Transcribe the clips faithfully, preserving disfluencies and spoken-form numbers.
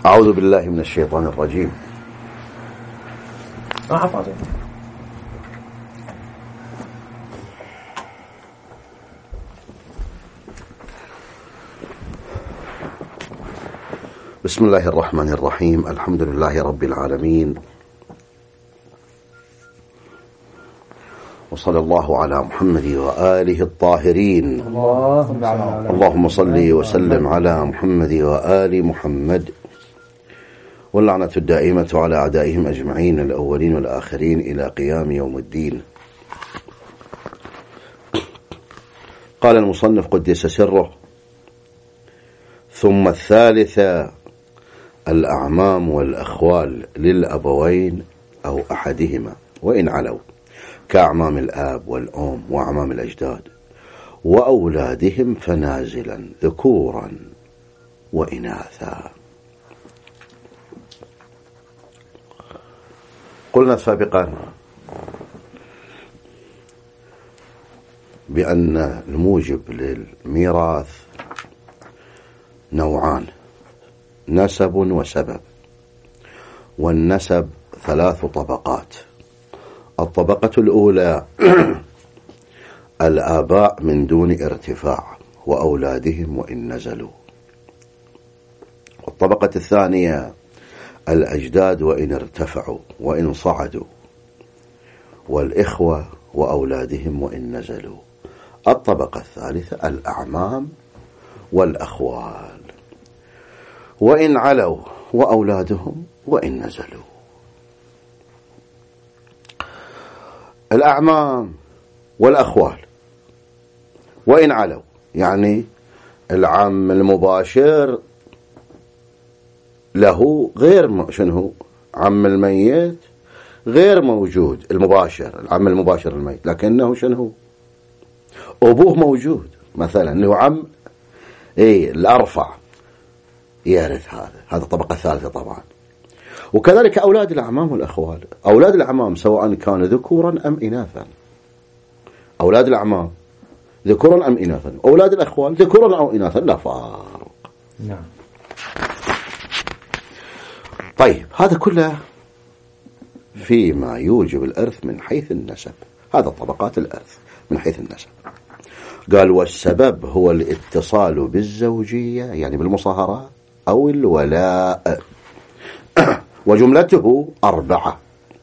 أعوذ بالله من الشيطان الرجيم. بسم الله الرحمن الرحيم. الحمد لله رب العالمين، وصلى الله على محمد وآله الطاهرين. اللهم صل وسلم على محمد وآل محمد، واللعنة الدائمة على أعدائهم أجمعين الأولين والآخرين إلى قيام يوم الدين. قال المصنف قدس سره: ثم الثالثة الأعمام والأخوال للأبوين أو أحدهما وإن علوا، كأعمام الآب والأم وأعمام الأجداد وأولادهم فنازلا ذكورا وإناثا. قلنا سابقا بأن الموجب للميراث نوعان: نسب وسبب. والنسب ثلاث طبقات. الطبقة الأولى الآباء من دون ارتفاع وأولادهم وإن نزلوا. والطبقة الثانية الأجداد وإن ارتفعوا وإن صعدوا، والإخوة وأولادهم وإن نزلوا. الطبقة الثالثة الأعمام والأخوال وإن علوا وأولادهم وإن نزلوا. الأعمام والأخوال وإن علوا، يعني العم المباشر له غير شنو عم الميت غير موجود، المباشر العم المباشر الميت، لكنه شنو أبوه موجود مثلا، اللي هو عم ايه الأرفع يرث. هذا هذا الطبقة الثالثة طبعا. وكذلك أولاد الأعمام والأخوال. أولاد الأعمام سواء كانوا ذكورا أم إناثا. أولاد الأعمام ذكورا أم إناثا. أولاد الأخوال ذكورا أو إناثا، لا فارق. نعم. طيب، هذا كله فيما يوجب الإرث من حيث النسب. هذا طبقات الإرث من حيث النسب. قال: والسبب هو الاتصال بالزوجية، يعني بالمصاهرة أو الولاء. وجملته أربعة،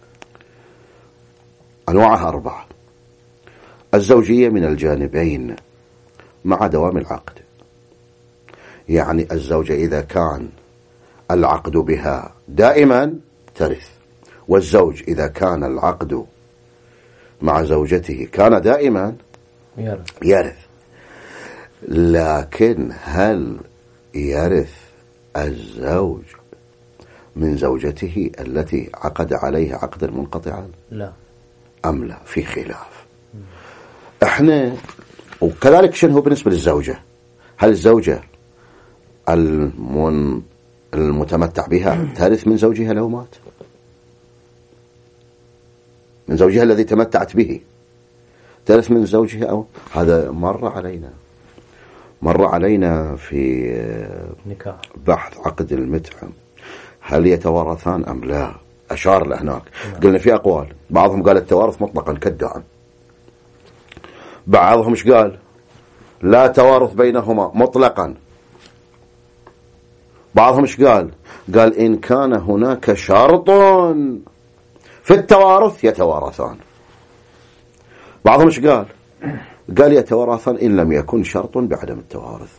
أنواعها أربعة. الزوجية من الجانبين مع دوام العقد، يعني الزوجة إذا كان العقد بها دائما ترث، والزوج إذا كان العقد مع زوجته كان دائما يرث. لكن هل يرث الزوج من زوجته التي عقد عليها عقدا منقطعا؟ لا. أم لا؟ في خلاف. احنا وكذلك شنو هو بالنسبة للزوجة؟ هل الزوجة المن المتمتع بها ترث من زوجها لو مات؟ من زوجها الذي تمتعت به ترث من زوجها أو؟ هذا مر علينا مر علينا في نكاح بحث عقد المتعة، هل يتوارثان أم لا؟ أشار لهناك. قلنا في أقوال، بعضهم قال التوارث مطلقا كالدعم، بعضهم ايش قال؟ لا توارث بينهما مطلقا. بعضهم ايش قال؟ قال إن كان هناك شرط في التوارث يتوارثان. بعضهم ايش قال؟ قال يتوارثان إن لم يكن شرط بعدم التوارث.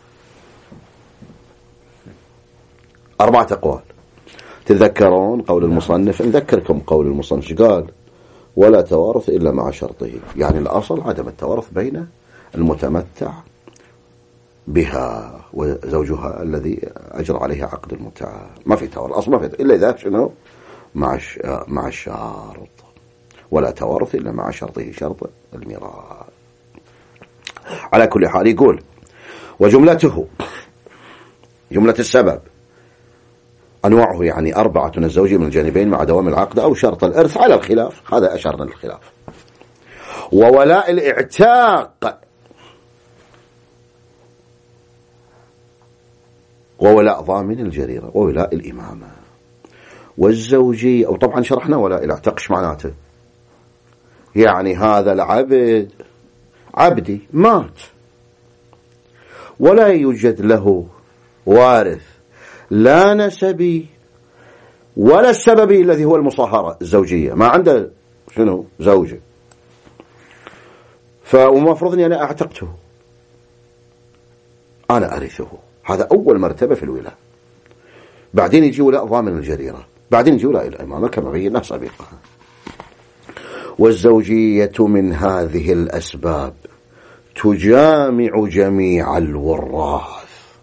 أربعة أقوال. تذكرون قول المصنف؟ نذكركم قول المصنف قال: ولا توارث إلا مع شرطه، يعني الأصل عدم التوارث بين المتمتع بها وزوجها الذي أجرى عليها عقد المتعة. ما في توارث، أصلا ما في إلا إذا شنو مع مع الشرط. ولا توارث إلا مع شرطه، شرط الميراث. على كل حال يقول: وجملته، جملة السبب أنواعه يعني أربعة: الزوجية من الجانبين مع دوام العقد أو شرط الإرث على الخلاف. هذا أشرنا للخلاف. وولاء الإعتاق وولاء ضامن الجريرة وولاء الإمامة والزوجية. وطبعا شرحنا ولاء الاعتاق ايش معناته. يعني هذا العبد عبدي مات ولا يوجد له وارث لا نسبي ولا السببي الذي هو المصاهرة الزوجية، ما عنده شنو زوجة، فمفروض أني أنا أعتقته، أنا أرثه. هذا أول مرتبة في الولاء. بعدين يجي ولاء ضامن الجريرة، بعدين يجي ولاء الإمامة كما بينا سابقا. والزوجية من هذه الأسباب تجامع جميع الوراث.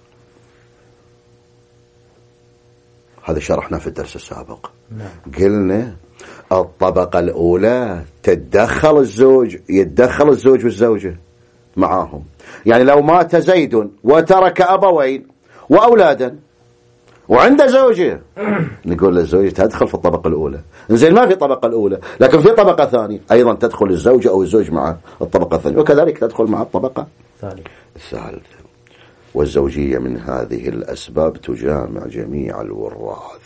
هذا شرحنا في الدرس السابق. نعم. قلنا الطبقة الأولى تتدخل الزوج، يتدخل الزوج والزوجة معاهم. يعني لو مات زيد وترك أبوين وأولادا وعنده زوجة، نقول للزوجة تدخل في الطبقة الأولى. زين ما في طبقة الأولى، لكن في طبقة ثانية أيضا تدخل الزوجة أو الزوج مع الطبقة الثانية، وكذلك تدخل مع الطبقة الثالثة. والزوجية من هذه الأسباب تجامع جميع الوراث.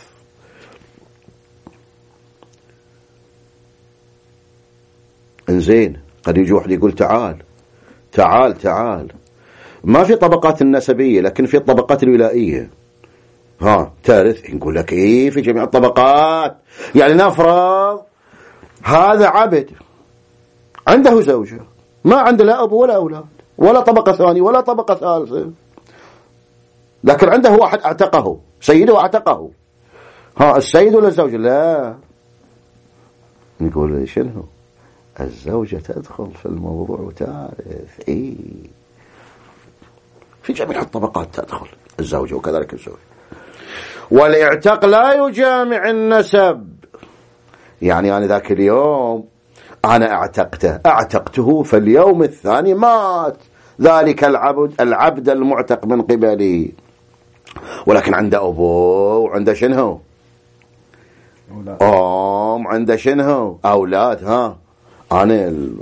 انزين قد يجي واحد يقول تعال تعال تعال ما في طبقات النسبية لكن في الطبقات الولائية، ها تارث. نقول لك ايه في جميع الطبقات. يعني نفرض هذا عبد عنده زوجة ما عنده لا أب ولا أولاد ولا طبقة ثانية ولا طبقة ثالثة، لكن عنده واحد اعتقه، سيده اعتقه، ها السيد ولا الزوجة؟ لا. نقول شنو؟ الزوجة تدخل في الموضوع وتعرف ايه في جميع الطبقات تدخل الزوجة وكذلك الزوج. والاعتاق لا يجامع النسب. يعني أنا ذاك اليوم أنا اعتقته اعتقته في اليوم الثاني مات ذلك العبد العبد المعتق من قبلي، ولكن عنده أبوه وعنده شنو أم، عنده شنو أولاد. ها أنا ال...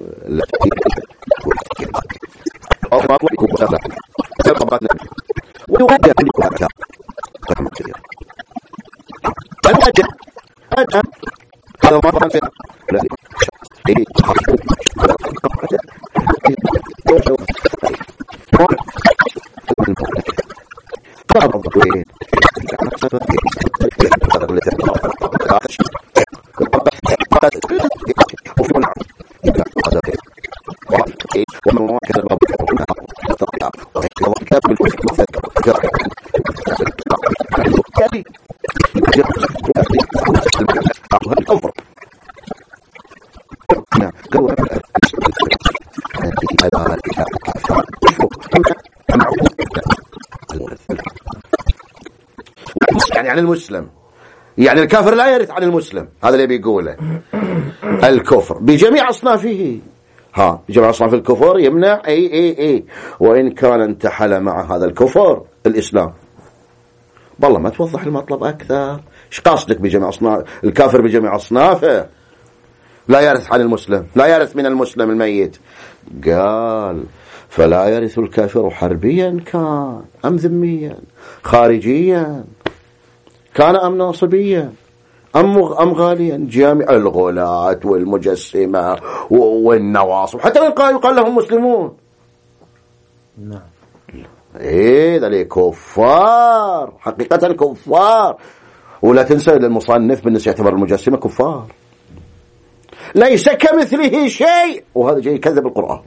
يعني عن المسلم، يعني الكافر لا يرث عن المسلم، هذا اللي بيقوله. الكفر بجميع أصنافه، ها جميع أصناف الكفر يمنع أي أي أي وإن كان انتحل مع هذا الكفر الإسلام. والله ما توضح المطلب أكثر. إيش قاصدك بجميع أصناف الكافر؟ بجميع أصنافه لا يرث عن المسلم، لا يرث من المسلم الميت. قال فلا يرث الكافر حربيا كان أم ذميا، خارجيا كان أم ناصبيا أم أم غاليا. جامع الغلاة والمجسمة والنواصب حتى يقال يقال لهم مسلمون. نعم. إيه ذلك كفار حقيقة كفار. ولا تنسى المصنف بالنسبة يعتبر المجسمة كفار، ليس كمثله شيء، وهذا جاي يكذب القرآن.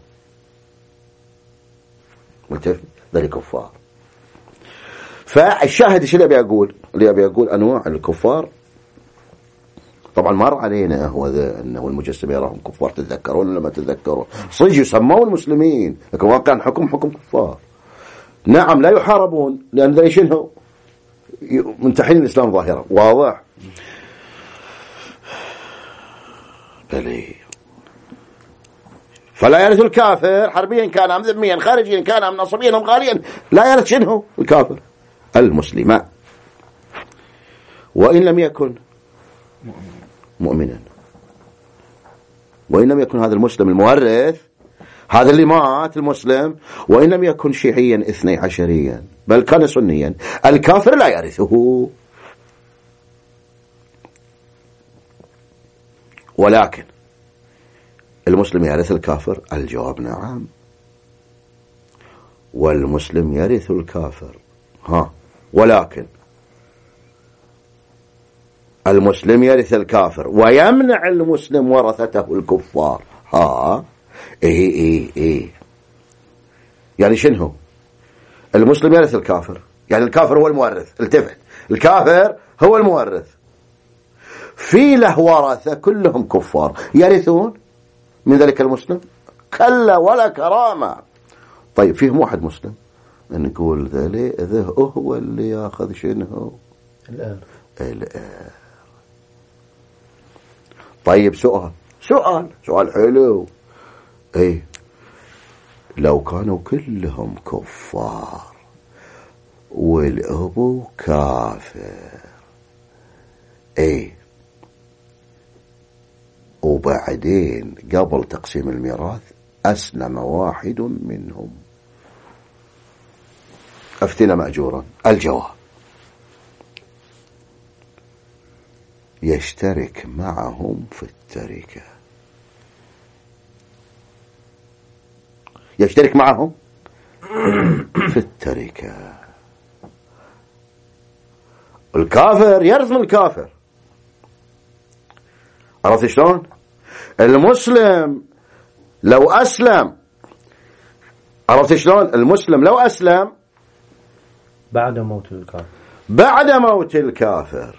ذلك كفار. فالشاهد ايش اللي ابي اقول؟ اللي ابي اقول انواع الكفار. طبعا مر علينا هو انه المجسمين يراهم كفار، تتذكرون ولا ما تتذكرون؟ صدق يسمون المسلمين لكن واقعا حكم حكم كفار. نعم لا يحاربون لان ذا شنو منتحين الاسلام ظاهرا، واضح. بلي فلا يرث الكافر حربيا كان ام ذميا، خارجيا كان ام نصبيا ام غاليا. لا يرث شنو الكافر المسلم وإن لم يكن مؤمنا، وإن لم يكن هذا المسلم المورث، هذا اللي مات المسلم، وإن لم يكن شيعيا اثني عشريا بل كان سنيا. الكافر لا يرثه. ولكن المسلم يرث الكافر؟ الجواب نعم. والمسلم يرث الكافر. ها ولكن المسلم يرث الكافر ويمنع المسلم ورثته الكفار. ها ايه ايه ايه يعني شنو؟ المسلم يرث الكافر، يعني الكافر هو المورث. التفت، الكافر هو المورث، في له ورثة كلهم كفار يرثون من ذلك المسلم؟ كلا ولا كرامة. طيب فيهم واحد مسلم نقول ذا هو اللي ياخذ شنو؟ الآن الآن. طيب سؤال سؤال سؤال حلو. ايه لو كانوا كلهم كفار والأبو كافر، ايه وبعدين قبل تقسيم الميراث أسلم واحد منهم، أفتنا مأجورا. الجواب يشترك معهم في التركة. يشترك معهم في التركة. الكافر يرث من الكافر، عرفت شلون؟ المسلم لو أسلم، عرفت شلون؟ المسلم لو أسلم بعد موت الكافر، بعد موت الكافر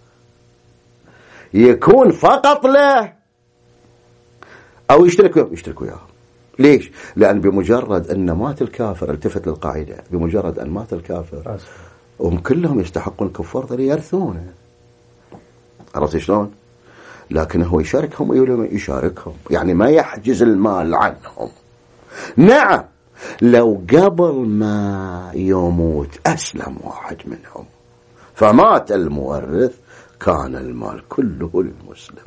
يكون فقط له أو يشترك يشترك وياه. ليش؟ لأن بمجرد أن مات الكافر، التفت للقاعدة، بمجرد أن مات الكافر هم كلهم يستحقون الكفار ذلك يرثونه، عرفت شلون؟ لكن هو يشاركهم ويقولون يشاركهم، يعني ما يحجز المال عنهم. نعم لو قبل ما يموت أسلم واحد منهم فمات المورث كان المال كله للمسلم.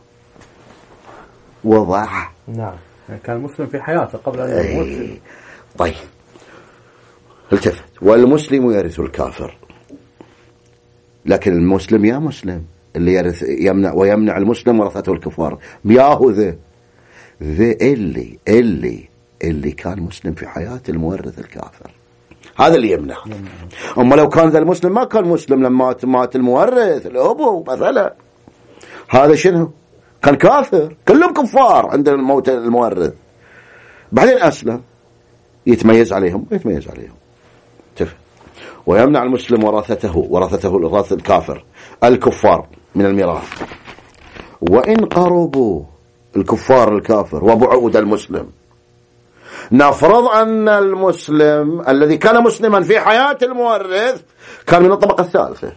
وضح؟ نعم، كان المسلم في حياته قبل أن يموت. أي. طيب التفت، والمسلم يرث الكافر، لكن المسلم يا مسلم اللي يرث يمنع ويمنع المسلم ورثته الكفار، ياهو ذا ذا اللي اللي اللي كان مسلم في حياة المورث الكافر، هذا اللي يمنع. أما لو كان ذا المسلم ما كان مسلم لما مات المورث الأبو مثلا، هذا شنو؟ كان كافر، كلهم كفار عند الموت المورث، بعدين أسلم، يتميز عليهم يتميز عليهم تفهم. ويمنع المسلم ورثته ورثته ورثة الكافر الكفار من الميراث وإن قربوا الكفار الكافر وبعود المسلم. نفرض أن المسلم الذي كان مسلما في حياة المورث كان من الطبقة الثالثة،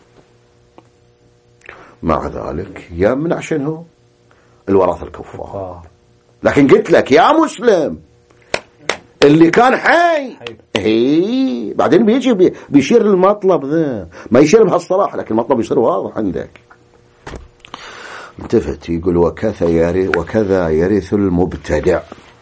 مع ذلك يمنع شنو؟ الوراثة الكفار. لكن قلت لك يا مسلم اللي كان حي هي بعدين بيجي بي بيشير المطلب ذا، ما يشير بهالصراحة لكن المطلب يصير واضح عندك. انتفت يقول وكذا يرث وكذا يرث المبتدع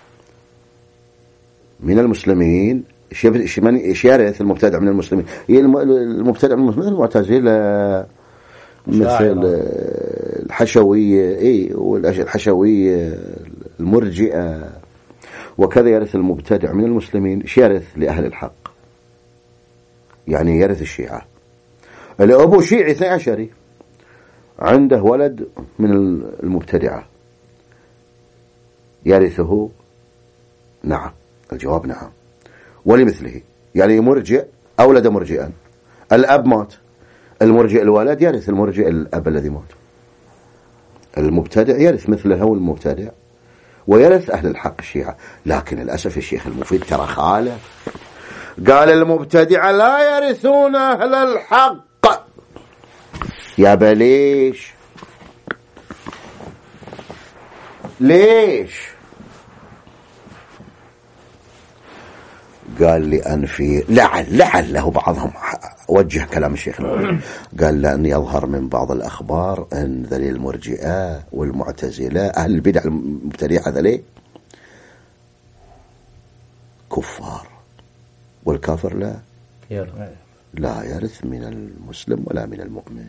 من المسلمين. ايش يرث المبتدع من المسلمين؟ المبتدع من المسلمين المعتزلة مثل الحشوية، اي والحشوية المرجئة. وكذا يرث المبتدع من المسلمين. ايش يرث لأهل الحق؟ يعني يرث الشيعة. الأبو شيعي اثني عشري عنده ولد من المبتدعة يرثه؟ نعم. الجواب نعم. ولمثله يعني مرجئ أولد مرجئا، الأب مات، المرجئ الولد يرث المرجئ الأب الذي مات. المبتدع يرث مثله هو المبتدع ويرث أهل الحق الشيعة. لكن للأسف الشيخ المفيد ترى خالف، قال المبتدع لا يرثون أهل الحق. يا بليش ليش؟ قال لي أن في لعل لعله بعضهم وجه كلام الشيخ المفيد، قال لأن يظهر من بعض الأخبار أن ذلي المرجئة والمعتزلة أهل البدع المبتدعة ذلي كفار والكافر لا. لا يرث من المسلم ولا من المؤمن.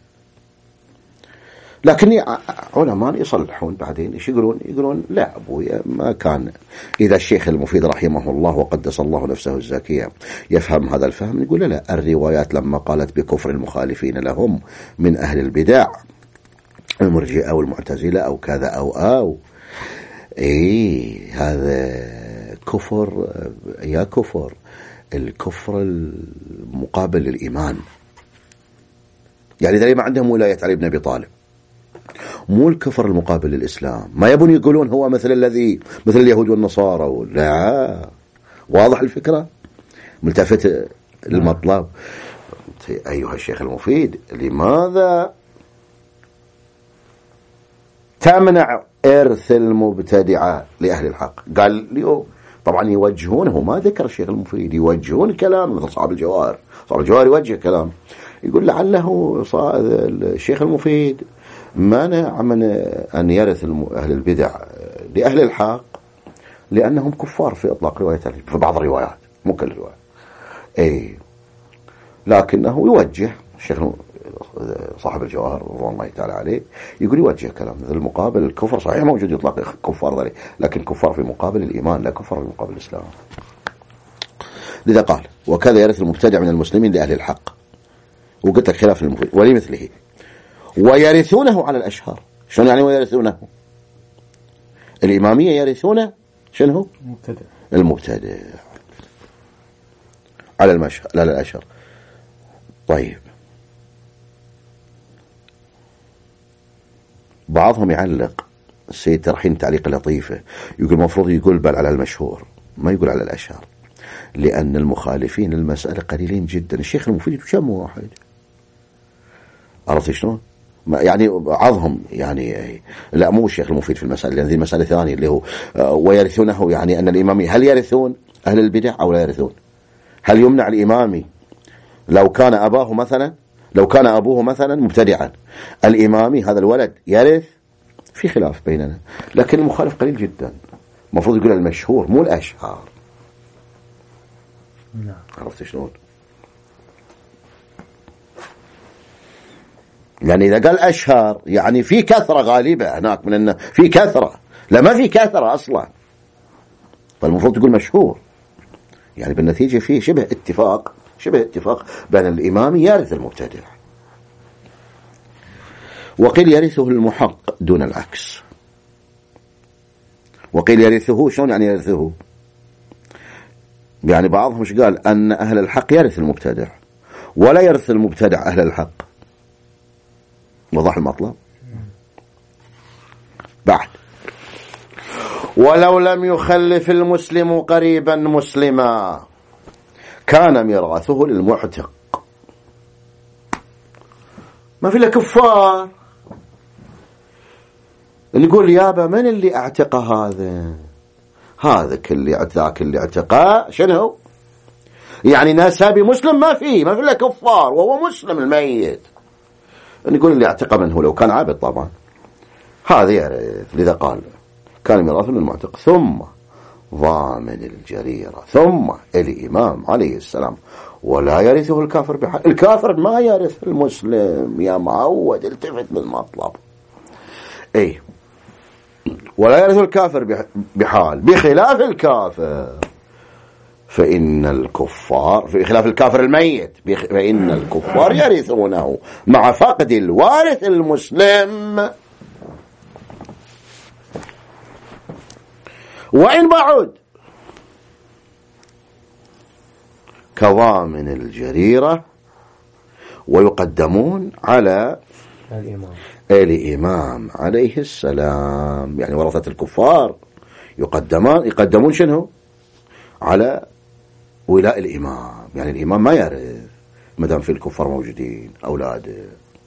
لكن علماء يصلحون بعدين ايش يقولون؟ يقولون لا أبوي ما كان. إذا الشيخ المفيد رحمه الله وقدس الله نفسه الزكية يفهم هذا الفهم، يقول لا الروايات لما قالت بكفر المخالفين لهم من أهل البدع المرجئة أو المعتزلة أو كذا أو أو إيه هذا كفر، يا كفر الكفر المقابل للإيمان. يعني إذا ما عندهم ولاية علي بن أبي طالب، مو الكفر المقابل للإسلام. ما يبون يقولون هو مثل الذي مثل اليهود والنصارى، لا. واضح الفكرة؟ ملتفت المطلب. أيها الشيخ المفيد، لماذا تمنع إرث المبتدعة لأهل الحق؟ قال اليوم طبعا يوجهونه، ما ذكر الشيخ المفيد، يوجهون كلام مثل صاحب الجواهر. صاحب الجواهر يوجه كلام، يقول لعله الشيخ المفيد منع من أن يرث أهل البدع لأهل الحق لأنهم كفار في إطلاق رواية في بعض الروايات، مو كل الروايات. أي لكنه يوجه الشيخ صاحب الجواهر رضوان الله تعالى عليه، يقول يوجه كلام مثل المقابل الكفر صحيح موجود يطلق كفار ذلك، لكن كفار في مقابل الإيمان، لا كفار في مقابل الإسلام. لذا قال وكذا يرث المبتدع من المسلمين لأهل الحق، وقلت لك خلاف المفيد ولمثله ويرثونه على الأشهر. شنو يعني ويرثونه؟ الإمامية يرثونه شنو؟ المبتدع المبتدع على المشهر لا الأشهر. طيب بعضهم يعلق السيد ترحين تعليق لطيفة، يقول المفروض يقول بل على المشهور، ما يقول على الأشهر، لأن المخالفين المسألة قليلين جدا. الشيخ المفيد كم واحد؟ عرفت شلون؟ يعني بعضهم يعني لا مو الشيخ المفيد في المسألة، لأن هذه مسألة ثانية اللي هو ويرثونه، يعني أن الإمامي هل يرثون أهل البدع أو لا يرثون؟ هل يمنع الإمامي لو كان أباه مثلا لو كان أبوه مثلا مبتدعا، الإمامي هذا الولد يرث؟ في خلاف بيننا، لكن المخالف قليل جدا. المفروض يقول المشهور مو الأشهر. نعم. عرفت شلون؟ يعني إذا قال أشهر يعني في كثرة غالبة هناك من أنه في كثرة، لا ما في كثرة أصلا، فالمفروض تقول مشهور. يعني بالنتيجة فيه شبه اتفاق شبه اتفاق بين الإمام يرث المبتدع. وقيل يرثه المحق دون العكس. وقيل يرثه شلون يعني يرثه؟ يعني بعضهم مش قال أن أهل الحق يرث المبتدع ولا يرث المبتدع أهل الحق. وضح المطلب؟ بعد ولو لم يخلف المسلم قريبا مسلما كان ميراثه للمعتق. ما في له كفار اللي يقول يابا من اللي اعتق هذا هذا كل ذاك اللي اعتقاه شنو يعني نسبي مسلم، ما فيه ما في له كفار وهو مسلم الميت. نقول اللي اعتق منه لو كان عابد طبعا هذا يرث. لذا قال كان ميراثه للمعتق ثم ضامن الجريرة ثم الإمام عليه السلام ولا يرثه الكافر بحال. الكافر ما يرث المسلم يا معود، التفت بالمطلب. اي ولا يرث الكافر بحال بخلاف الكافر فإن الكفار في خلاف الكافر الميت فإن الكفار يرثونه مع فقد الوارث المسلم وإن بعد كضامن الجريرة ويقدمون على الإمام الإمام عليه السلام. يعني ورثة الكفار يقدمون يقدمون شنو على ولاء الإمام. يعني الإمام ما يرث مدام في الكفار موجودين أولاده.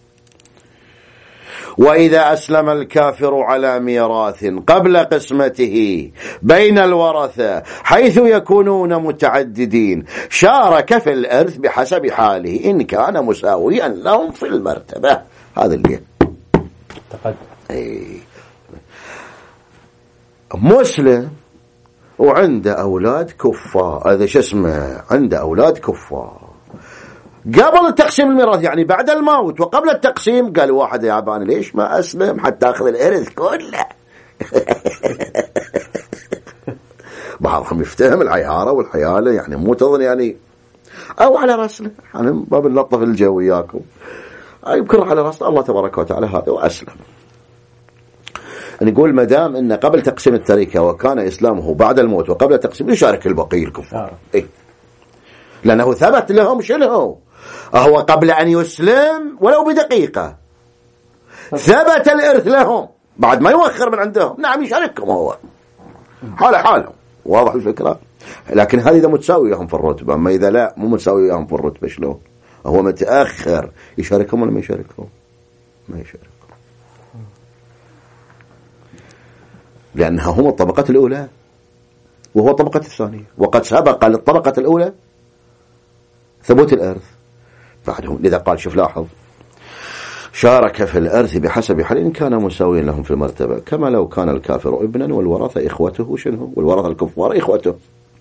وإذا أسلم الكافر على ميراث قبل قسمته بين الورثة حيث يكونون متعددين شارك في الإرث بحسب حاله إن كان مساويا لهم في المرتبة. هذا اللي تقدم. أي. مسلم وعنده أولاد كفار، هذا شو اسمه، عنده أولاد كفار. قبل تقسيم الميراث يعني بعد الموت وقبل التقسيم قال واحد يا عباني ليش ما أسلم حتى أخذ الإرث كله. بعضهم يفتهم العيارة والحيالة، يعني مو تظن يعني أو على رأسنا، يعني باب اللطف الجو وياكم يمكن على رأسنا الله تبارك وتعالى هذا وأسلم. نقول ما دام إن قبل تقسيم التركة وكان إسلامه بعد الموت وقبل التقسيم يشارك البقي الكفار. إيه؟ لأنه ثبت لهم شنو هو قبل أن يسلم ولو بدقيقة ثبت الإرث لهم بعد ما يوخر من عندهم. نعم يشاركهم هو حالة حالهم، واضح الفكرة. لكن هذه إذا متساوي لهم في الرتبة، أما إذا لا مو متساوي لهم في الرتبة شلون هو متأخر يشاركهم ولا ما يشاركهم؟ ما يشاركهم، لأنها هم الطبقة الأولى وهو الطبقة الثانية، وقد سبق للطبقة الأولى ثبوت الإرث بعدهم. لذا قال شوف لاحظ شارك في الإرث بحسب حال إن كان مساويا لهم في المرتبة كما لو كان الكافر ابنا والورثة إخوته شنو، والورثة الكفار إخوته.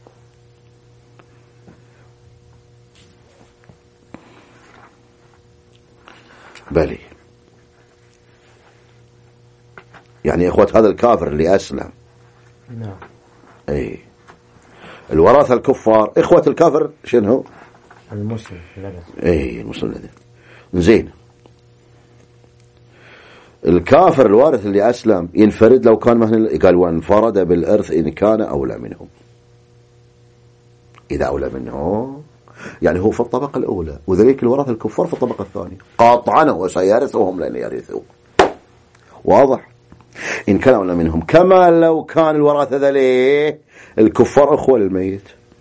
بلي يعني إخوة هذا الكافر اللي أسلم. نعم. أي الورثة الكفار إخوة الكافر شنو؟ المسلم. أي المسلم الذي زين. الكافر الوارث اللي أسلم ينفرد لو كان مهن، قال وانفرد بالإرث إن كان أولى منهم. إذا أولى منهم يعني هو في الطبقة الأولى، وذلك الورثة الكفار في الطبقة الثانية قاطعا وسيرثهم لن يرثوا. واضح؟ إن كان أولى منهم كما لو كان الورثة ذلك الكفار أخوة للميت،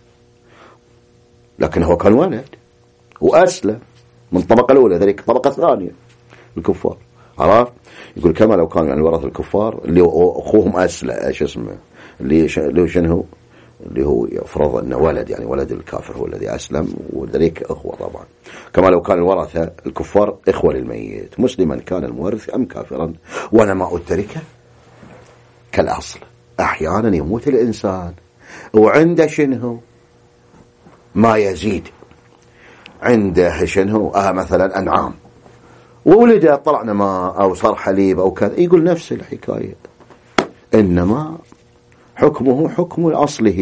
لكن هو كان ولد وأسلم من الطبقة الأولى، ذلك الطبقة الثانية الكفار. عرفت؟ يقول كما لو كان يعني الورثة الكفار اللي أخوهم أسلم إيش اسمه اللي اللي شنو اللي هو يفرض أنه ولد، يعني ولد الكافر هو الذي أسلم وذلك أخوة طبعا. كما لو كان الورثة الكفار إخوة للميت مسلما كان المورث أم كافرا. ونماء التركة كالأصل، أحيانا يموت الإنسان وعنده شنو ما يزيد، عنده شنو آه مثلا أنعام وولده طلعنا ماء أو صار حليب أو كذا، يقول نفس الحكاية إنما حكمه حكم أصله.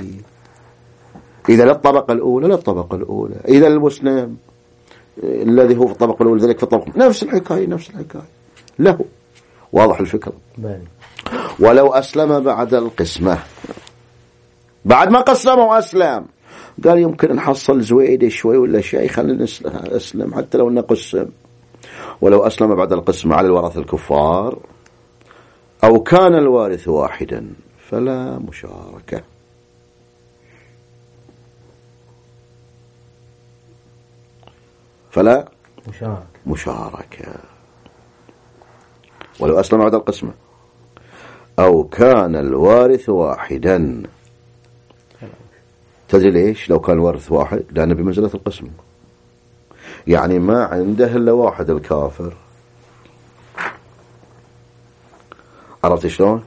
إذا للطبقة الأولى للطبقة الأولى، إذا المسلم الذي هو في الطبقة الأولى ذلك في الطبقة نفس الحكاية نفس الحكاية له. واضح الفكرة؟ بل. ولو أسلم بعد القسمة، بعد ما قسم وأسلم قال يمكن نحصل زويدة شوي ولا شيء خلينا نسلم حتى لو نقسم. ولو أسلم بعد القسمة على الورثة الكفار أو كان الوارث واحدا فلا مشاركة. فلا مشاركة. مشاركة ولو أسلم بعد القسمة أو كان الوارث واحدا. تدري ليش لو كان الوارث واحد؟ لأنه بمنزلة القسم، يعني ما عنده إلا واحد الكافر. عرفت شلون؟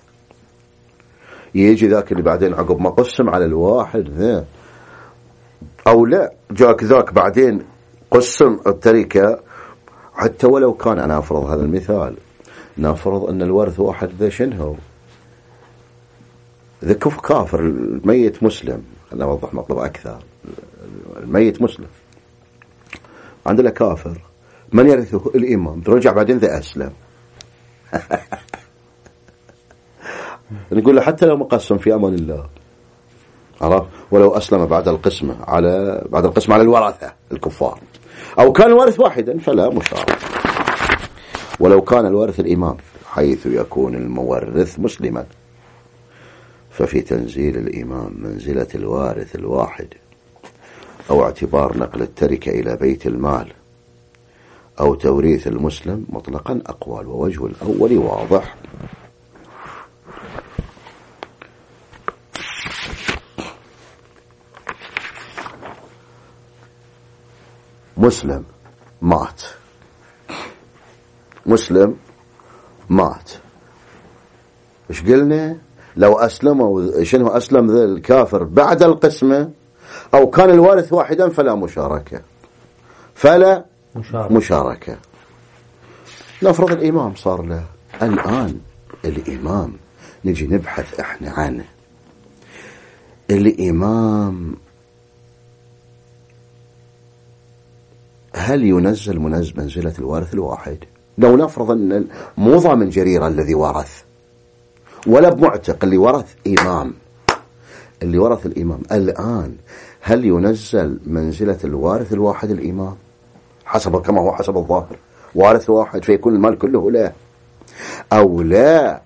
يجي ذاك اللي بعدين عقب ما قسم على الواحد ذا أو لا جاك ذاك بعدين قسم التركة، حتى ولو كان أنا أفرض هذا المثال نفرض أن الورث واحد ذا شنو ذا كف كافر الميت مسلم. خلنا نوضح مطلب أكثر. الميت مسلم عندنا كافر من يرثه الإمام، ترجع بعدين ذا أسلم. نقول له حتى لو مقسم في أمان الله، عرف؟ ولو أسلم بعد القسمة على بعد القسمة على الورثة الكفار أو كان الوارث واحدا فلا مشاركة. ولو كان الوارث الإمام حيث يكون المورث مسلما ففي تنزيل الإمام منزلة الوارث الواحد أو اعتبار نقل التركة إلى بيت المال أو توريث المسلم مطلقا أقوال، ووجه الأول واضح. مسلم مات، مسلم مات، إيش قلنا؟ لو أسلموا شنو أسلم ذا الكافر بعد القسمة أو كان الوارث واحدا فلا مشاركة فلا مشاركة, مشاركة. نفرض الإمام صار له الآن الإمام نجي نبحث إحنا عنه. الإمام هل ينزل منزل منزلة الوارث الواحد؟ لو نفرض أن مو ضامن جريرة الذي ورث ولا بمعتق اللي ورث إمام، اللي ورث الإمام الآن هل ينزل منزلة الوارث الواحد الإمام حسب كما هو حسب الظاهر وارث واحد فيكون المال كله له، أو لا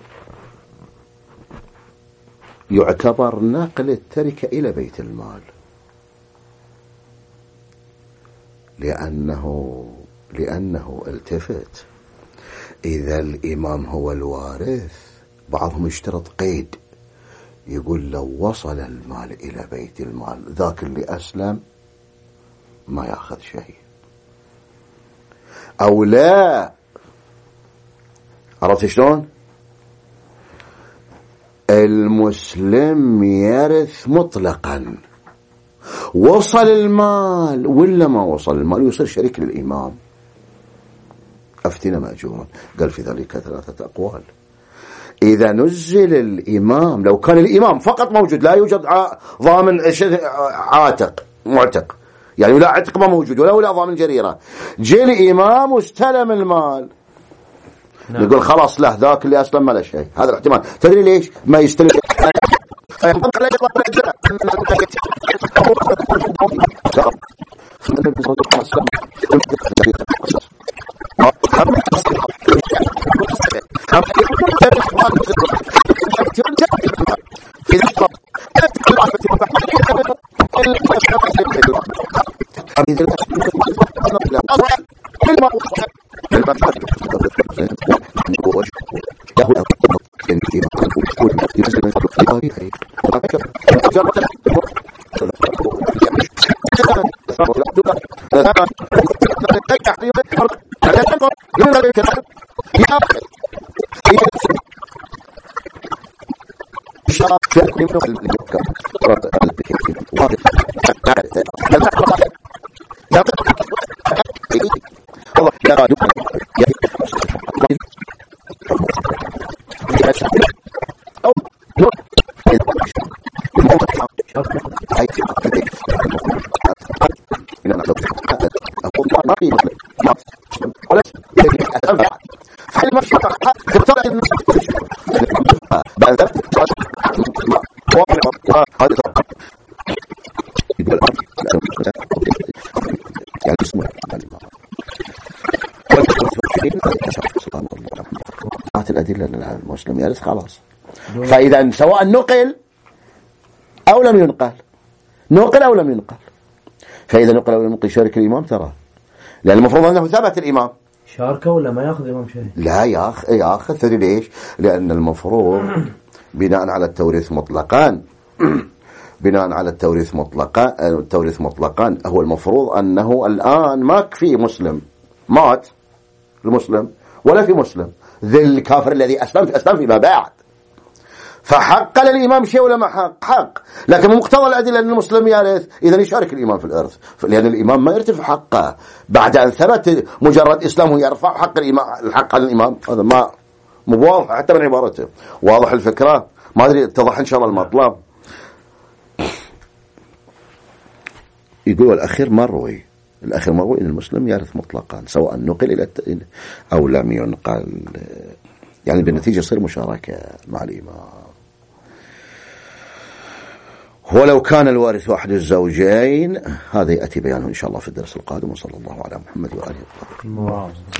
يعتبر نقل التركة إلى بيت المال؟ لأنه لأنه التفت إذا الإمام هو الوارث بعضهم يشترط قيد يقول لو وصل المال إلى بيت المال ذاك اللي أسلم ما يأخذ شيء، أو لا. عرفت شلون؟ المسلم يرث مطلقا، وصل المال ولا ما وصل المال يصير شريك للإمام. أفتنا مأجورا، قال في ذلك ثلاثة أقوال. إذا نزل الإمام لو كان الإمام فقط موجود لا يوجد ضامن عاتق معتق يعني لا عتق ما موجود ولا ولا ضامن جريرة، جاء الإمام واستلم المال نعم. نقول خلاص له ذاك اللي أسلم ما له شيء. هذا الاحتمال. تدري ليش ما يستلم؟ الأدلة المسلم يرث خلاص. فإذا سواء نقل أو لم ينقل، نقل أو لم ينقل، فإذا نقل أو لم ينقل شارك الإمام ترى، لأن المفروض أنه ثبت الإمام شاركه ولا ما يأخذ الإمام شيء؟ لا يأخذ يأخذ. تدري ليش؟ لأن المفروض بناء على التوريث مطلقا بناء على التوريث مطلقا التوريث مطلقا هو المفروض أنه الآن ما في مسلم مات المسلم ولا في مسلم ذي الكافر الذي أسلم أسلم فيما بعد، فحق للإمام شيء ولا ما حق؟ حق. لكن مقتضى الأدلة أن المسلم يرث، إذا يشارك الإمام في الإرث، لأن الإمام ما يرتفع حقه بعد أن ثبت مجرد إسلامه يرفع حق الإمام الحق على الإمام. هذا ما مو واضح حتى من عبارته. واضح الفكرة؟ ما أدري اتضح إن شاء الله المطلب. يقول الأخير مروي الأخير مروي أن المسلم يرث مطلقا سواء نقل إلى أو لم ينقل، يعني بالنتيجة يصير مشاركة مع الإمام. ولو كان الوارث واحد الزوجين هذا يأتي بيانه إن شاء الله في الدرس القادم. وصلى الله على محمد وآله وصحبه.